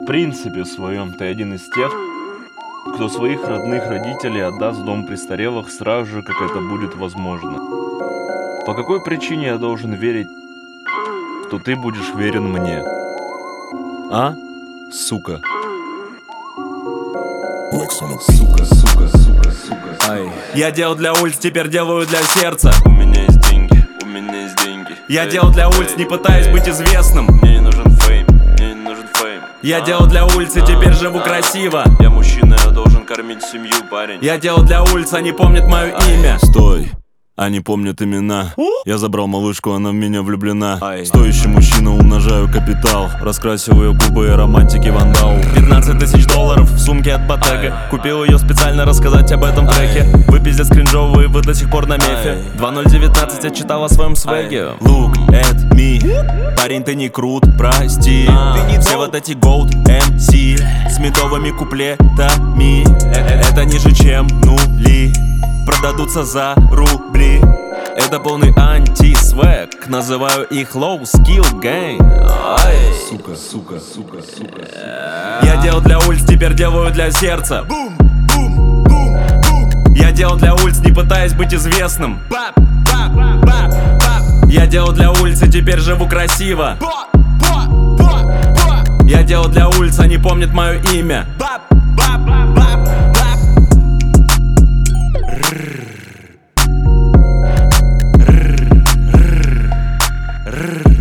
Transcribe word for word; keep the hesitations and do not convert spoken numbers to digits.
В принципе своем ты один из тех, кто своих родных родителей отдаст в дом престарелых сразу же, как это будет возможно. По какой причине я должен верить, что ты будешь верен мне? А? Сука. Сука, сука, сука, сука. Ай. Я делал для улиц, теперь делаю для сердца. У меня есть деньги, у меня есть деньги. Я делал для улиц, не пытаясь быть известным. Мне не нужен фейм, мне не нужен фейм. Я делал для улиц, и теперь живу красиво. Я мужчина, я должен кормить семью, парень. Я делал для улиц, они помнят мое имя. Стой, они помнят имена. Я забрал малышку, она в меня влюблена. Стоящий мужчина, умножаю капитал. Раскрасил ее губы и романтики вандал. Пятнадцать тысяч долларов в сумке от Ботега. Купил ее специально рассказать об этом треке. Вы пиздец кринжовые, вы до сих пор на мефе. Два ноль девятнадцать, я читал о своем свеге. Look at me. Парень, ты не крут, прости. Все вот эти gold эм си с медовыми куплетами. Это ниже, чем нули. Продадутся за рубли. Это полный анти-свэг. Называю их low skill gang. Ай. Сука, сука, сука, сука. Я делал для улиц, теперь делаю для сердца. Я делал для улиц, не пытаясь быть известным. Я делал для улиц, и теперь живу красиво. Я делал для улиц, они помнят мое имя. Рррр.